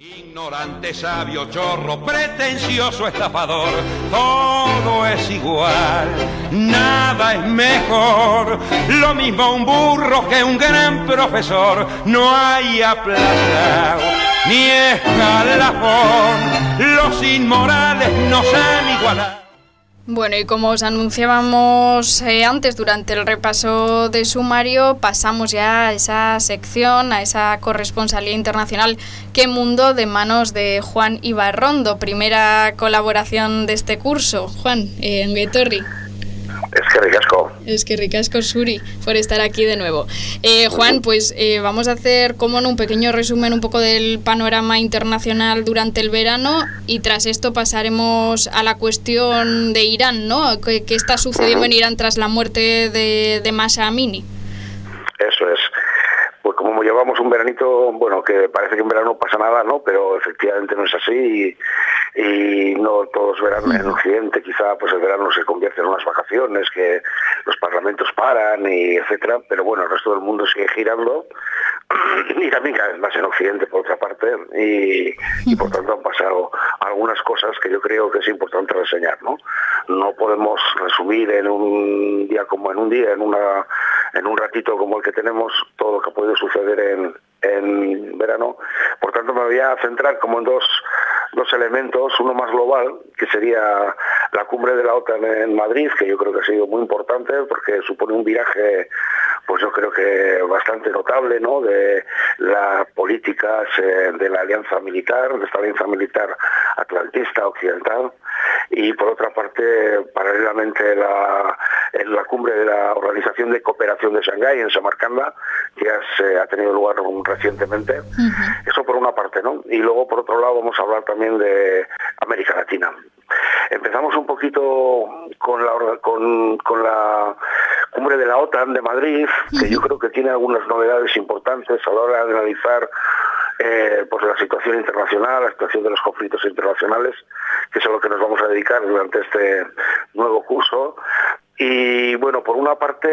Ignorante, sabio, chorro, pretencioso, estafador, todo es igual, nada es mejor, lo mismo un burro que un gran profesor, no hay aplazado ni escalafón, los inmorales nos han igualado. Bueno, y como os anunciábamos antes durante el repaso de sumario, pasamos ya a esa sección, a esa corresponsalía internacional ¿Qué mundo?, de manos de Juan Ibarrondo, primera colaboración de este curso. Juan, Ongi-etorri. Es que ricasco, Suri, por estar aquí de nuevo. Juan, pues vamos a hacer, como no, un pequeño resumen un poco del panorama internacional durante el verano y tras esto pasaremos a la cuestión de Irán, ¿no? ¿Qué está sucediendo en Irán tras la muerte de Mahsa Amini? Eso es. Pues como llevamos un veranito, bueno, que parece que en verano no pasa nada, ¿no? Pero efectivamente no es así y no todos verán en Occidente, quizá pues el verano se convierte en unas vacaciones, que los parlamentos paran y etcétera, pero bueno, el resto del mundo sigue girando y también cada vez más en Occidente por otra parte y por tanto han pasado algunas cosas que yo creo que es importante reseñar, ¿no? No podemos resumir en un día, en un ratito como el que tenemos, todo lo que ha podido suceder en verano. Por tanto me voy a centrar como en dos elementos, uno más global, que sería la cumbre de la OTAN en Madrid, que yo creo que ha sido muy importante porque supone un viraje, pues yo creo que bastante notable, ¿no?, de las políticas de la alianza militar, de esta alianza militar atlantista occidental, y por otra parte, paralelamente en la cumbre de la Organización de Cooperación de Shanghái en Samarcanda, que ha tenido lugar recientemente. Eso por una parte, ¿no? Y luego por otro lado vamos a hablar también de América Latina. Empezamos un poquito con la cumbre de la OTAN de Madrid, que yo creo que tiene algunas novedades importantes a la hora de analizar pues la situación internacional, la situación de los conflictos internacionales, que es a lo que nos vamos a dedicar durante este nuevo curso. Y bueno, por una parte,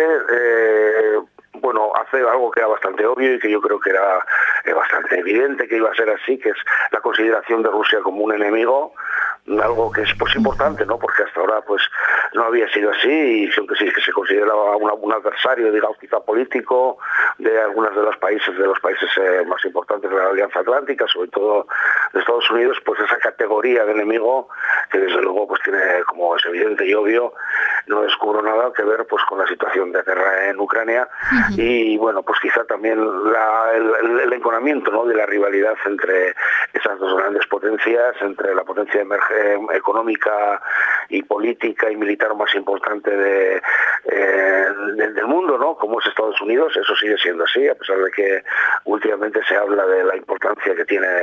hace algo que era bastante obvio y que yo creo que era bastante evidente que iba a ser así, que es la consideración de Rusia como un enemigo, algo que es pues importante, ¿no?, porque hasta ahora pues no había sido así, y siempre sí que se consideraba un adversario, digamos, quizá político de algunos de los países más importantes de la Alianza Atlántica, sobre todo de Estados Unidos, pues esa categoría de enemigo que desde luego pues tiene, como es evidente y obvio, no descubro nada que ver pues con la situación de guerra en Ucrania y bueno, pues quizá también el enconamiento, ¿no?, de la rivalidad entre esas dos grandes potencias, entre la potencia económica y política y militar más importante del mundo, ¿no?, como es Estados Unidos. Eso sigue siendo así, a pesar de que últimamente se habla de la importancia que tiene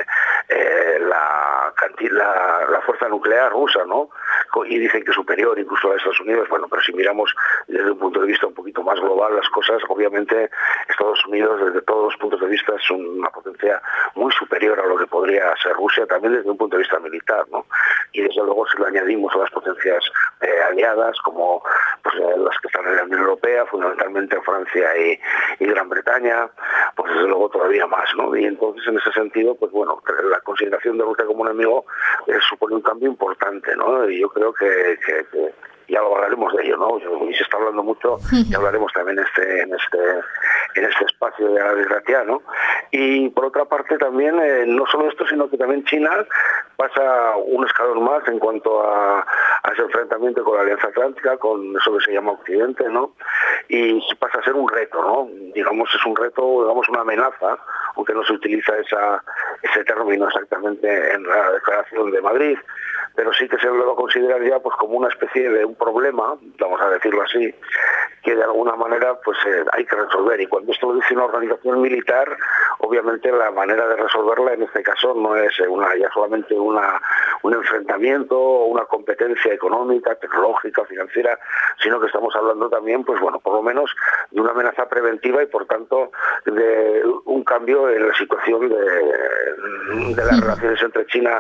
la fuerza nuclear rusa, ¿no?, y dicen que es superior incluso a Estados Unidos. Bueno, pero si miramos desde un punto de vista un poquito más global las cosas, obviamente Estados Unidos desde todos los puntos de vista es una potencia muy superior a lo que podría ser Rusia, también desde un punto de vista militar, ¿no? Y desde luego si lo añadimos a las potencias aliadas, como pues, las que están en la Unión Europea, fundamentalmente Francia y Gran Bretaña, pues desde luego todavía más, ¿no? Y entonces en ese sentido, pues bueno, la consideración de Rusia como un enemigo supone un cambio importante, ¿no? Y yo creo que ya lo hablaremos de ello, ¿no? Y se está hablando mucho y hablaremos también en este espacio de la desgracia, ¿no? Y por otra parte también, no solo esto, sino que también China pasa un escalón más en cuanto a ese enfrentamiento con la Alianza Atlántica, con eso que se llama Occidente, ¿no? Y pasa a ser un reto, ¿no? Digamos, es un reto, digamos, una amenaza, aunque no se utiliza ese término exactamente en la Declaración de Madrid, pero sí que se lo va a considerar ya pues como una especie de un problema, vamos a decirlo así, que de alguna manera pues hay que resolver. Y cuando esto lo dice una organización militar, obviamente la manera de resolverla en este caso no es ya solamente un enfrentamiento o una competencia económica, tecnológica, financiera, sino que estamos hablando también, pues bueno, por lo menos de una amenaza preventiva y por tanto de un cambio en la situación de las relaciones entre China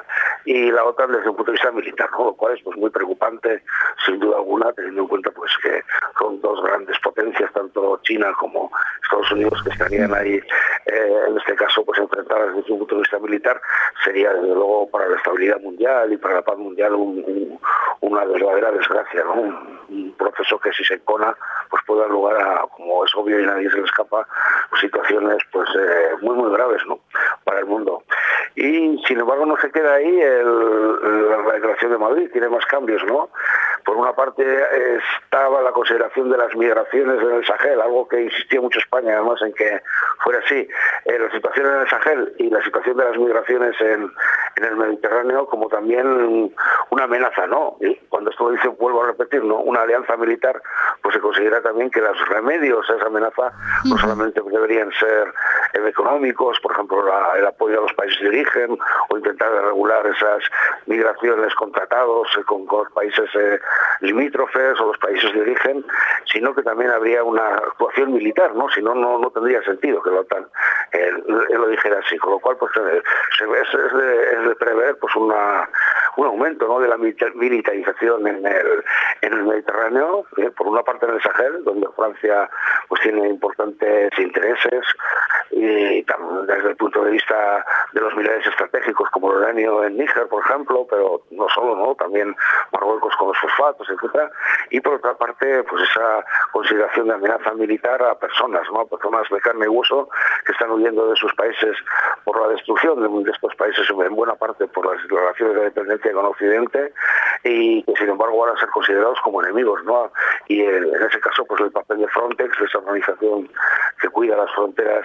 y la OTAN desde un punto de vista militar, ¿no? Lo cual es pues muy preocupante, sin duda alguna, teniendo en cuenta pues que son dos grandes potencias, tanto China como Estados Unidos, que estarían ahí, en este caso, pues enfrentadas desde un punto de vista militar. Sería, desde luego, para la estabilidad mundial y para la paz mundial una verdadera desgracia, ¿no? Un proceso que, si se encona, pues puede dar lugar a, como es obvio y nadie se le escapa, pues, situaciones pues muy muy graves, ¿no?, para el mundo. Y sin embargo no se queda ahí la Declaración de Madrid, tiene más cambios, ¿no? Por una parte estaba la consideración de las migraciones en el Sahel, algo que insistía mucho España además en que fuera así, la situación en el Sahel y la situación de las migraciones en el Mediterráneo como también una amenaza, ¿no? Y cuando esto lo dice, vuelvo a repetir, ¿no?, una alianza militar, pues se considera también que los remedios a esa amenaza no solamente deberían ser económicos, por ejemplo el apoyo a los países de origen o intentar regular esas migraciones con tratados con los países limítrofes o los países de origen, sino que también habría una actuación militar, ¿no? Si no, no tendría sentido que la OTAN lo dijera así, con lo cual pues es de prever pues un aumento, ¿no?, de la militarización en el Mediterráneo, por una parte en el Sahel, donde Francia pues tiene importantes intereses, y también desde el punto de vista de los minerales estratégicos como el uranio en Níger, por ejemplo, pero no solo, ¿no?, también Marruecos con los fosfatos, etcétera, y por otra parte pues esa consideración de amenaza militar a personas, ¿no?, personas de carne y hueso que están huyendo de sus países por la destrucción de estos países, en buena parte por las relaciones de dependencia con Occidente, y que sin embargo van a ser considerados como enemigos, ¿no? Y en ese caso pues el papel de Frontex, de esa organización que cuida las fronteras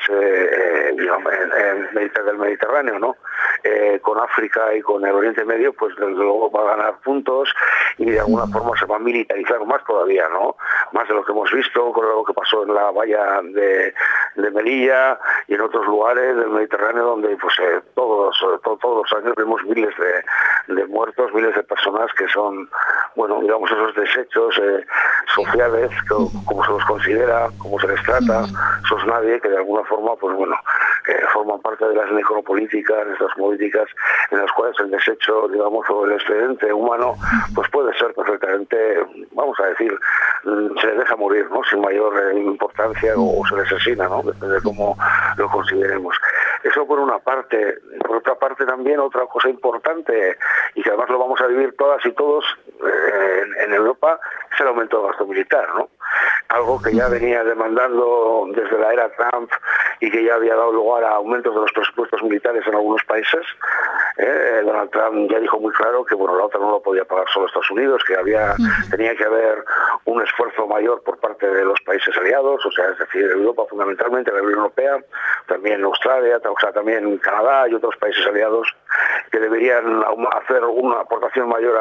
del Mediterráneo, ¿no?, con África y con el Oriente Medio, pues desde luego va a ganar puntos y de alguna forma se va a militarizar más todavía, ¿no?, más de lo que hemos visto con lo que pasó en la valla de Melilla y en otros lugares del Mediterráneo, donde pues todos los años vemos miles de muertos, miles de personas que son, bueno, digamos, esos desechos sociales, como se los considera, como se les trata, esos nadie, que de alguna forma, pues bueno, forman parte de las necropolíticas, de estas políticas en las cuales el desecho, digamos, o el excedente humano, pues puede ser perfectamente, vamos a decir, se les deja morir, ¿no?, sin mayor importancia, o se les asesina, ¿no?, depende de cómo lo consideremos. Eso por una parte. Por otra parte también otra cosa importante, y que además lo vamos a vivir todas y todos en Europa, es el aumento del gasto militar, ¿no? Algo que ya venía demandando desde la era Trump y que ya había dado lugar a aumentos de los presupuestos militares en algunos países. Donald Trump ya dijo muy claro que bueno, la OTAN no lo podía pagar solo Estados Unidos, que tenía que haber un esfuerzo mayor por parte de los países aliados, o sea, es decir, Europa fundamentalmente, la Unión Europea, también Australia, o sea, también Canadá y otros países aliados, que deberían hacer una aportación mayor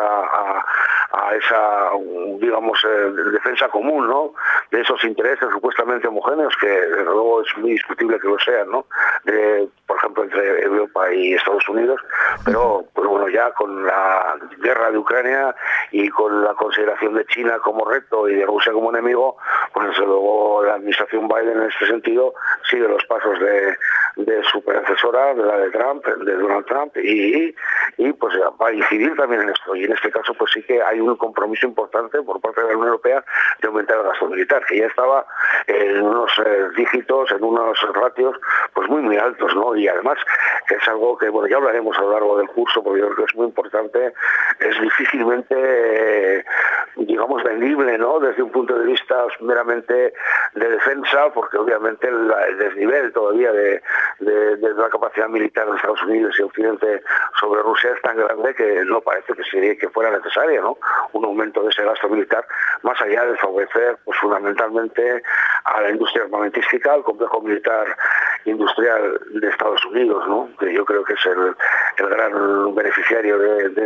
a esa, digamos, defensa común, ¿no?, de esos intereses supuestamente homogéneos, que desde luego es muy discutible que lo sean, ¿no?, por ejemplo, entre Europa y Estados Unidos, pero pues bueno, ya con la guerra de Ucrania y con la consideración de China como reto y de Rusia como enemigo, pues desde luego la administración Biden en este sentido sigue los pasos de su predecesora, de la de Trump, de Donald Trump, y pues va a incidir también en esto. Y en este caso pues sí que hay un compromiso importante por parte de la Unión Europea de aumentar el gasto militar, que ya estaba en unos dígitos, en unos ratios pues muy altos, ¿no? Y además que es algo que bueno, ya hablaremos a lo largo del curso, porque yo creo que es muy importante, es difícilmente digamos vendible, ¿no?, desde un punto de vista meramente de defensa, porque obviamente el desnivel todavía de la capacidad militar de Estados Unidos y Occidente sobre Rusia es tan grande que no parece que fuera necesaria, ¿no?, un aumento de ese gasto militar, más allá de favorecer pues fundamentalmente a la industria armamentística, al complejo militar industrial de Estados Unidos, ¿no?, que yo creo que es el gran beneficiario de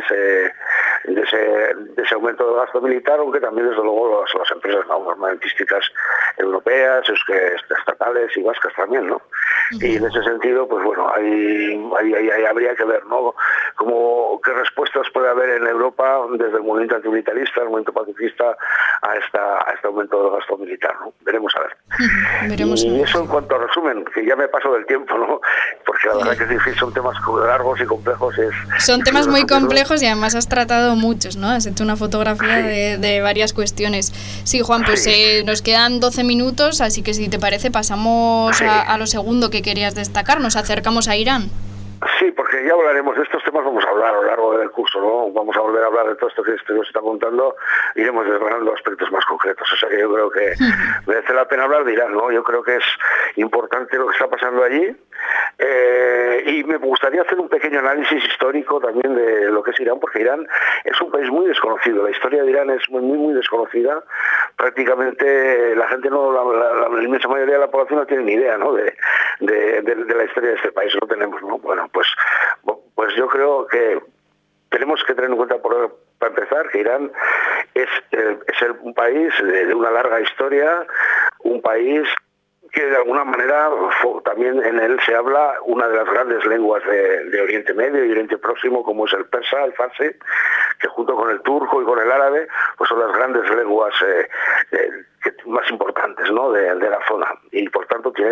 ese aumento del gasto militar, aunque también desde luego las empresas armamentísticas europeas, estatales y vascas también, ¿no? Y en ese sentido, pues bueno, ahí habría que ver, ¿no?, qué respuestas puede haber en Europa desde el movimiento antimilitarista, el movimiento pacifista, a este aumento del gasto militar, ¿no? Veremos a ver. Y eso en cuanto a resumen, que ya me paso del tiempo, ¿no? Porque la verdad que es difícil, son temas largos y complejos. Son temas muy complejos y además has tratado muchos, ¿no? Has hecho una fotografía de varias cuestiones. Sí, Juan, pues nos quedan 12 minutos, así que si te parece pasamos a lo segundo que querías destacar. Nos acercamos a Irán. Sí, porque ya hablaremos de estos temas, vamos a hablar a lo largo del curso, ¿no? Vamos a volver a hablar de todo esto que nos está contando, iremos desgranando aspectos más concretos. O sea que yo creo que merece la pena hablar de Irán, ¿no? Yo creo que es importante lo que está pasando allí, y me gustaría hacer un pequeño análisis histórico también de lo que es Irán, porque Irán es un país muy desconocido. La historia de Irán es muy desconocida. Prácticamente la gente la inmensa mayoría de la población no tiene ni idea, ¿no? de la historia de este país. No tenemos, ¿no? Bueno, pues yo creo que tenemos que tener en cuenta, para empezar, que Irán es un país de una larga historia, un país que de alguna manera también en él se habla una de las grandes lenguas de Oriente Medio y Oriente Próximo, como es el persa, el farsi, que junto con el turco y con el árabe pues son las grandes lenguas más importantes, ¿no? de la zona, y por tanto tiene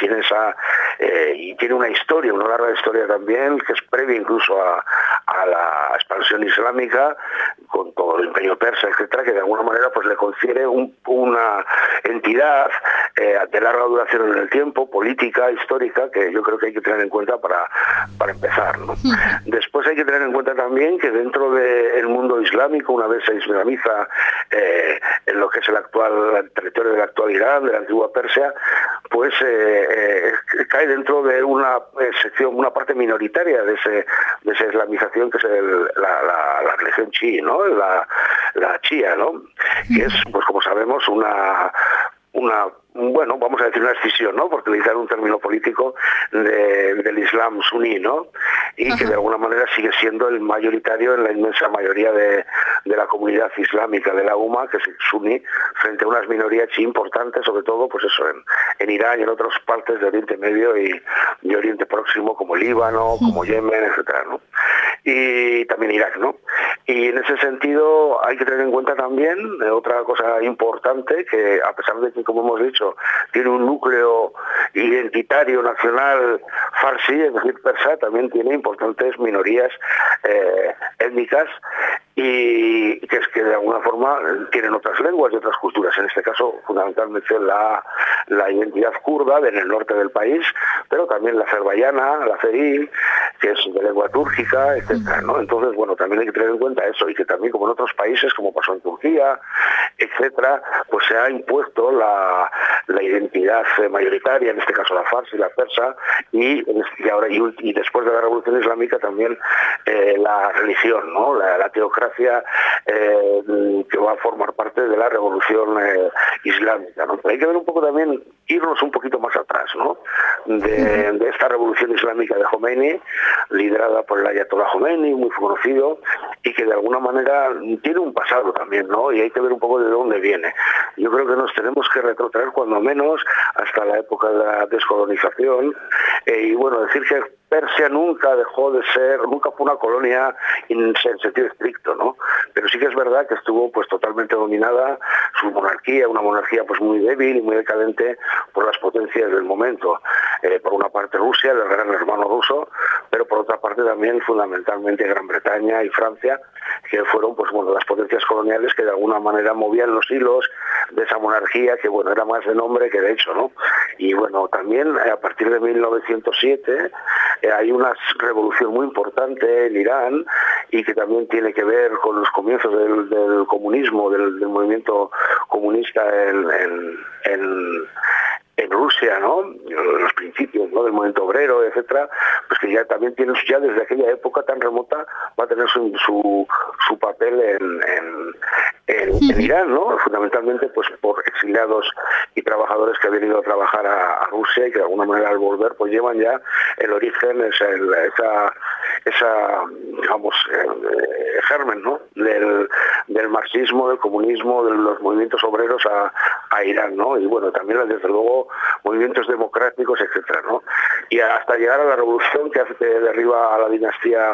una historia, una larga historia también, que es previa incluso a la expansión islámica, con todo el imperio persa, etcétera, que de alguna manera pues le confiere una entidad de larga duración en el tiempo, política, histórica, que yo creo que hay que tener en cuenta para empezar, ¿no? Después hay que tener en cuenta también que dentro del mundo islámico, una vez se islamiza en lo que es el territorio del actual Irán, de la antigua Persia, pues cae dentro de una sección, una parte minoritaria de esa islamización, que es la religión chií, ¿no? La chía, ¿no? Que es, pues como sabemos, bueno, vamos a decir una escisión, ¿no? Por utilizar un término político del Islam suní, ¿no? Y que de alguna manera sigue siendo el mayoritario en la inmensa mayoría de la comunidad islámica de la UMA, que es suní, frente a unas minorías importantes, sobre todo, pues eso, en Irán y en otras partes de Oriente Medio y Oriente Próximo, como Líbano, como Yemen, etcétera, ¿no? Y también Irak, ¿no? Y en ese sentido hay que tener en cuenta también otra cosa importante, que a pesar de que, como hemos dicho, tiene un núcleo identitario nacional farsi, es decir, persa, también tiene importantes minorías étnicas, y que es que de alguna forma tienen otras lenguas y otras culturas, en este caso fundamentalmente la identidad kurda en el norte del país, pero también la azerbaiyana, la azerí, que es de lengua túrgica, etcétera, ¿no? Entonces, bueno, también hay que tener en cuenta eso, y que también, como en otros países, como pasó en Turquía, etcétera, pues se ha impuesto la identidad mayoritaria, en este caso la farsi, la persa, y después de la Revolución Islámica también la religión, ¿no? La teocracia que va a formar parte de la Revolución Islámica, ¿no? Pero hay que ver un poco también, irnos un poquito más atrás, ¿no? De esta Revolución Islámica de Jomeini, liderada por el Ayatollah Jomeini, muy conocido, y que de alguna manera tiene un pasado también, ¿no? Y hay que ver un poco de dónde viene. Yo creo que nos tenemos que retrotraer cuando menos hasta la época de la descolonización, y bueno, decir que Persia nunca fue una colonia en sentido estricto, ¿no? Pero sí que es verdad que estuvo pues totalmente dominada su monarquía, una monarquía pues muy débil y muy decadente por las potencias del momento. Por una parte Rusia, el gran hermano ruso, pero por otra parte también fundamentalmente Gran Bretaña y Francia, que fueron pues bueno las potencias coloniales que de alguna manera movían los hilos de esa monarquía, que bueno era más de nombre que de hecho, ¿no? Y bueno, también a partir de 1907 hay una revolución muy importante en Irán, y que también tiene que ver con los comienzos del comunismo, del movimiento comunista en Rusia, ¿no? Los principios, ¿no? Del movimiento obrero, etcétera, pues que ya también tienen, ya desde aquella época tan remota, va a tener su papel en Irán, ¿no? Fundamentalmente pues por exiliados y trabajadores que habían ido a trabajar a Rusia, y que de alguna manera al volver pues llevan ya el origen, esa digamos germen, ¿no? del marxismo, del comunismo, de los movimientos obreros a Irán, ¿no? Y bueno, también desde luego movimientos democráticos, etcétera, ¿no? Y hasta llegar a la revolución que hace que derriba a la dinastía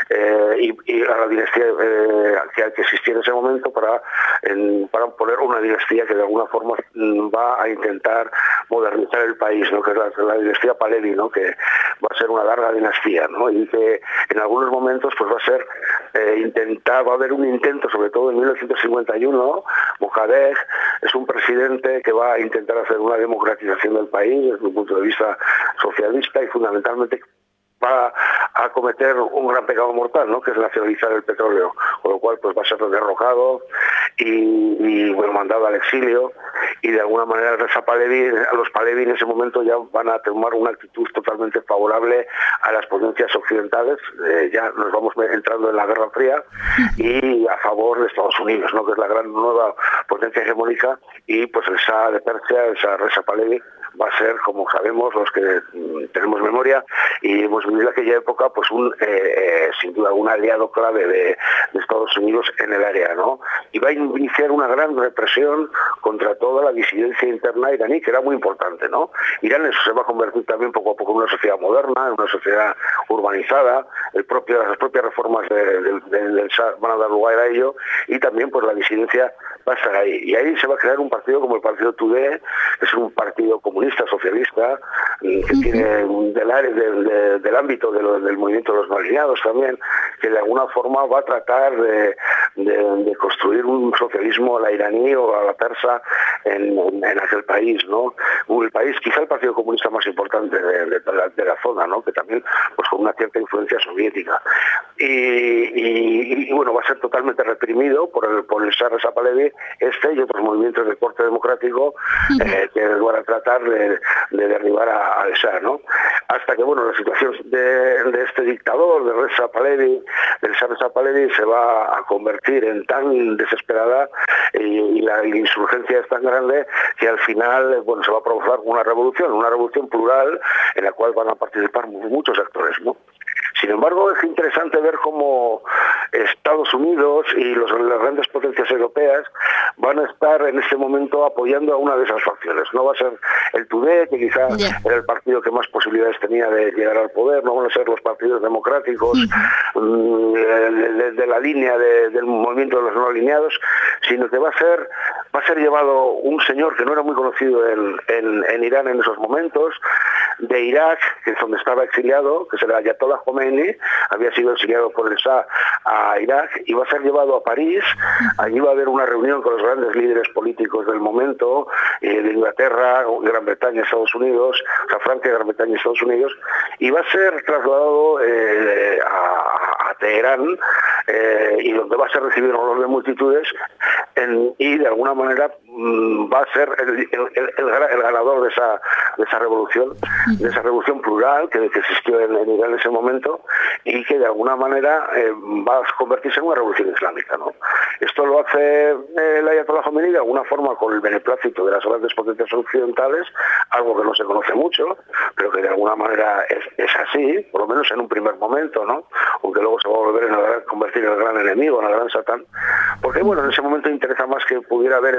y a la dinastía que existía en ese momento para poner una dinastía que de alguna forma va a intentar modernizar el país, ¿no? Que es la dinastía Pahlavi, ¿no? Que va a ser una larga dinastía, ¿no? Y que en algunos momentos pues va a ser va a haber un intento, sobre todo en 1951, Mossadegh es un presidente que va a intentar hacer una democratización del país desde un punto de vista socialista y fundamentalmente va a cometer un gran pecado mortal, ¿no? Que es nacionalizar el petróleo, con lo cual pues va a ser derrocado y bueno, mandado al exilio, y de alguna manera los Pahlavi en ese momento ya van a tomar una actitud totalmente favorable a las potencias occidentales, ya nos vamos entrando en la Guerra Fría, y a favor de Estados Unidos, ¿no? Que es la gran nueva potencia hegemónica, y pues el Shah de Persia, el Shah Reza Pahlavi, va a ser, como sabemos los que tenemos memoria y hemos vivido aquella época, pues sin duda un aliado clave de Estados Unidos en el área, ¿no? Y va a iniciar una gran represión contra toda la disidencia interna iraní, que era muy importante, ¿no? Irán se va a convertir también poco a poco en una sociedad moderna, en una sociedad urbanizada, las propias reformas del Shah van a dar lugar a ello, y también pues la disidencia va a estar ahí. Y ahí se va a crear un partido como el Partido Tudeh, que es un partido comunista, socialista, que tiene del ámbito del movimiento de los no alineados también, que de alguna forma va a tratar de construir un socialismo a la iraní o a la persa en aquel país, ¿no? El país, quizá el partido comunista más importante de la zona, ¿no? Que también pues con una cierta influencia soviética. Y bueno, va a ser totalmente reprimido por el Shah Reza Pahlavi, y otros movimientos de corte democrático que van a tratar de derribar al Shah, ¿no? Hasta que, bueno, la situación de este dictador, del Shah Reza Pahlavi, se va a convertir en tan desesperada y la insurgencia es tan grande que al final, bueno, se va a provocar una revolución plural en la cual van a participar muchos actores, ¿no? Sin embargo, es interesante ver cómo Estados Unidos y las grandes potencias europeas van a estar en este momento apoyando a una de esas facciones. No va a ser el Tudeh, que quizá era el partido que más posibilidades tenía de llegar al poder, no van a ser los partidos democráticos de la línea del movimiento de los no alineados, sino que va a ser llevado un señor que no era muy conocido en Irán en esos momentos, de Irak, que es donde estaba exiliado, que es el Ayatollah Khomeini, había sido exiliado por el Shah a Irak, y va a ser llevado a París. Allí va a haber una reunión con los grandes líderes políticos del momento, de Inglaterra, Gran Bretaña, Estados Unidos, o sea, Francia, Gran Bretaña y Estados Unidos, y va a ser trasladado a Teherán, y donde va a ser recibido un olor de multitudes, y de alguna manera va a ser el ganador de esa revolución plural que existió en Irán en ese momento, y que de alguna manera va a convertirse en una revolución islámica, ¿no? Esto lo hace el Ayatollah Khomeini de alguna forma con el beneplácito de las grandes potencias occidentales, algo que no se conoce mucho, pero que de alguna manera es así, por lo menos en un primer momento, ¿no? Aunque luego se va a convertir en el gran enemigo, en el gran Satán, porque bueno, en ese momento interesa más que pudiera haber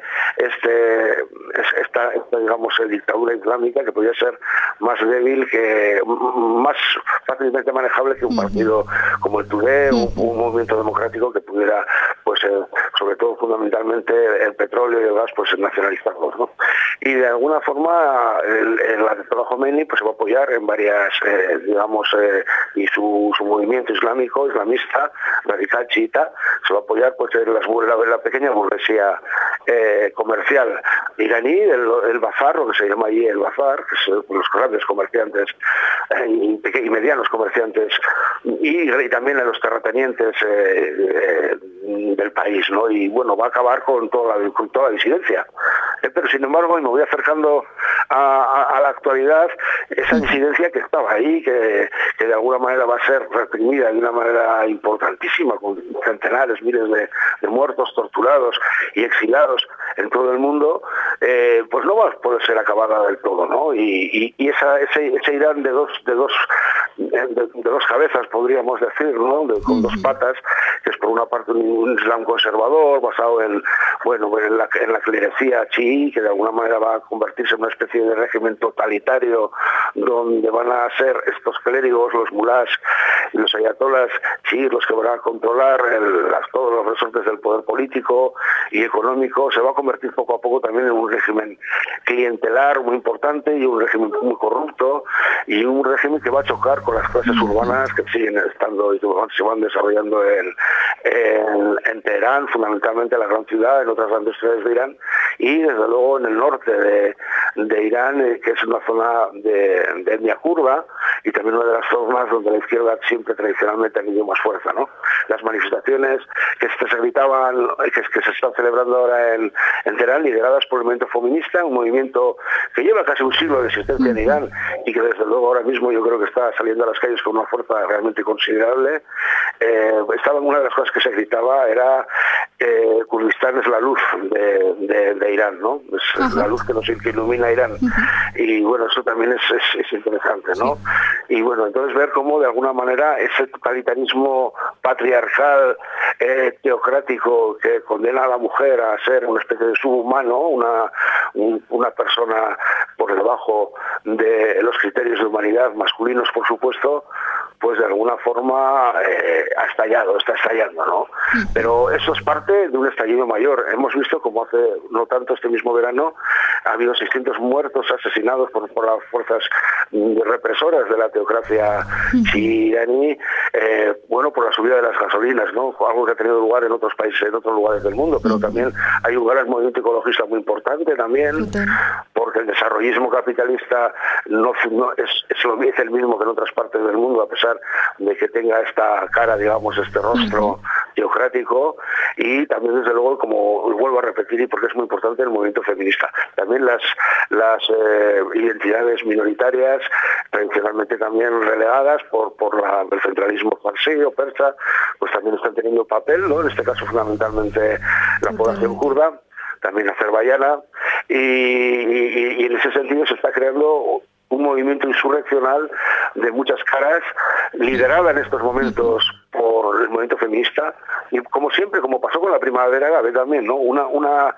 esta digamos dictadura islámica, que podía ser más débil, más fácilmente manejable que un partido como el Tudeh, un movimiento democrático que pudiera, pues sobre todo fundamentalmente el petróleo y el gas, pues nacionalizarlos, ¿no? Y de alguna forma el Ayatollah Khomeini pues se va a apoyar en varias, y su movimiento islamista, radical chiita, se va a apoyar pues en la pequeña burguesía comercial iraní, el bazar, lo que se llama allí el bazar, que son los grandes comerciantes y medianos comerciantes, y también en los terratenientes del país, ¿no? Y bueno, va a acabar con toda la disidencia. Pero sin embargo, y me voy acercando a la actualidad, esa disidencia que estaba ahí, que de alguna manera va a ser reprimida de una manera importantísima, con centenares, miles de muertos, torturados y exilados en todo el mundo, pues no va a poder ser acabada del todo, ¿no? Y ese Irán de dos cabezas, podríamos decir, ¿no? Con dos patas, que es por una parte un Islam conservador basado en la clerecía chií, que de alguna manera va a convertirse en una especie de régimen totalitario donde van a ser estos clérigos, los mulás, y los ayatolás chiíes los que van a controlar todos los resortes del poder político y económico, se va a convertir poco a poco también en un régimen clientelar muy importante y un régimen muy corrupto y un régimen que va a chocar con las clases urbanas que siguen estando y que se van desarrollando en Teherán, fundamentalmente en la gran ciudad, en otras grandes ciudades de Irán y desde luego en el norte de Irán, que es una zona de etnia kurda y también una de las zonas donde la izquierda siempre tradicionalmente ha tenido más fuerza, ¿no? Las manifestaciones que se gritaban, que se están celebrando ahora en Teherán, lideradas por el movimiento feminista, un movimiento que lleva casi un siglo de existencia en Irán y que desde luego ahora mismo yo creo que está saliendo a las calles con una fuerza realmente considerable. Una de las cosas que se gritaba era Kurdistán es la luz de Irán, ¿no? Es la luz que ilumina Irán. Y bueno, eso también es interesante, ¿no? Sí. Y bueno, entonces ver cómo de alguna manera ese totalitarismo patriarcal, teocrático, que condena a la mujer a ser una especie de subhumano, una persona por debajo de los criterios de humanidad masculinos, por supuesto, pues de alguna forma está estallando, ¿no? Pero eso es parte de un estallido mayor. Hemos visto como hace no tanto este mismo verano ha habido 600 muertos asesinados por las fuerzas represoras de la teocracia iraní, por la subida de las gasolinas, ¿no? Algo que ha tenido lugar en otros países, en otros lugares del mundo, pero también hay un gran movimiento ecologista muy importante también, porque el desarrollismo capitalista no es el mismo que en otras partes del mundo, a pesar de que tenga esta cara, digamos, este rostro teocrático, y también desde luego, como vuelvo a repetir, y porque es muy importante, el movimiento feminista. También las identidades minoritarias, tradicionalmente también relegadas por el centralismo farsí o persa, pues también están teniendo papel, ¿no? En este caso fundamentalmente la población kurda, también azerbaiyana, y en ese sentido se está creando un movimiento insurreccional de muchas caras, liderada en estos momentos por el movimiento feminista, y como siempre, como pasó con la primavera árabe también, ¿no? Una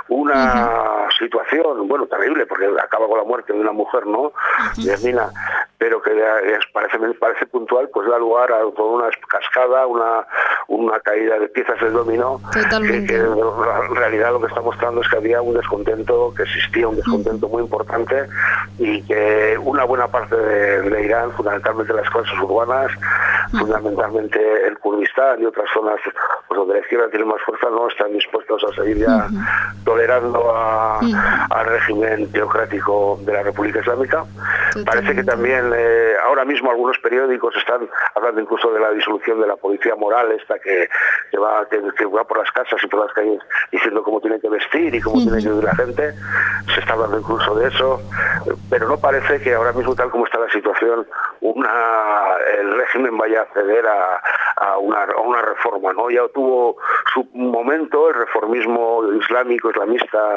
situación, terrible, porque acaba con la muerte de una mujer, ¿no? Yasmina, pero que parece puntual, pues da lugar a toda una cascada, una caída de piezas del dominó, que en realidad lo que está mostrando es que había un descontento, que existía un descontento muy importante, y que una buena parte de Irán, fundamentalmente las clases urbanas, fundamentalmente el Kurdistán y otras zonas pues donde la izquierda tiene más fuerza, no están dispuestos a seguir ya tolerando al régimen teocrático de la República Islámica. Parece que también ahora mismo algunos periódicos están hablando incluso de la disolución de la policía moral, esta que va por las casas y por las calles diciendo cómo tiene que vestir y cómo tiene que vivir la gente. Se está hablando incluso de eso, pero no parece que ahora mismo, tal como está la situación, el régimen vaya a ceder a una reforma, ¿no? Ya tuvo su momento el reformismo islamista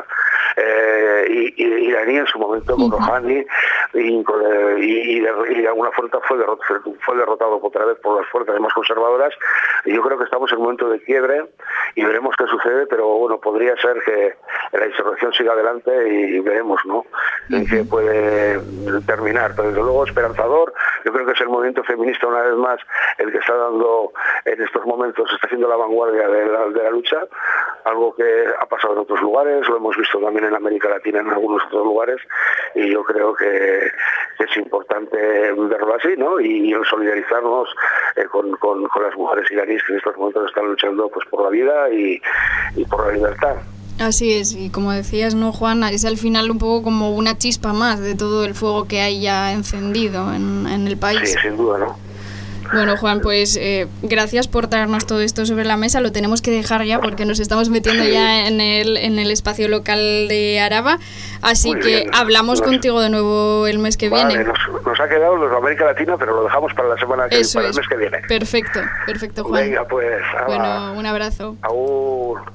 iraní en su momento con Rouhani, y de alguna forma fue derrotado otra vez por las fuerzas más conservadoras, y yo creo que estamos en un momento de quiebre y veremos qué sucede, pero bueno, podría ser que la insurrección siga adelante y veremos, ¿no?, en qué puede terminar. Pero desde luego esperanzador. Yo creo que es el movimiento feminista una vez más el que está dando en estos momentos, está siendo la vanguardia de la lucha, algo que ha pasado en otros lugares, lo hemos visto también en América Latina en algunos otros lugares, y yo creo que es importante verlo así, ¿no? Y solidarizarnos con las mujeres iraníes que en estos momentos están luchando pues por la vida y por la libertad. Así es, y como decías, ¿no, Juan? Es al final un poco como una chispa más de todo el fuego que hay ya encendido en el país. Sí, sin duda, ¿no? Bueno, Juan, pues gracias por traernos todo esto sobre la mesa. Lo tenemos que dejar ya porque nos estamos metiendo ya en el espacio local de Araba. Así muy que bien. Hablamos contigo de nuevo el mes que viene. Nos ha quedado los de América Latina, pero lo dejamos para la semana que para el mes que viene. Perfecto, Juan. Venga, pues. Bueno, un abrazo. Agur.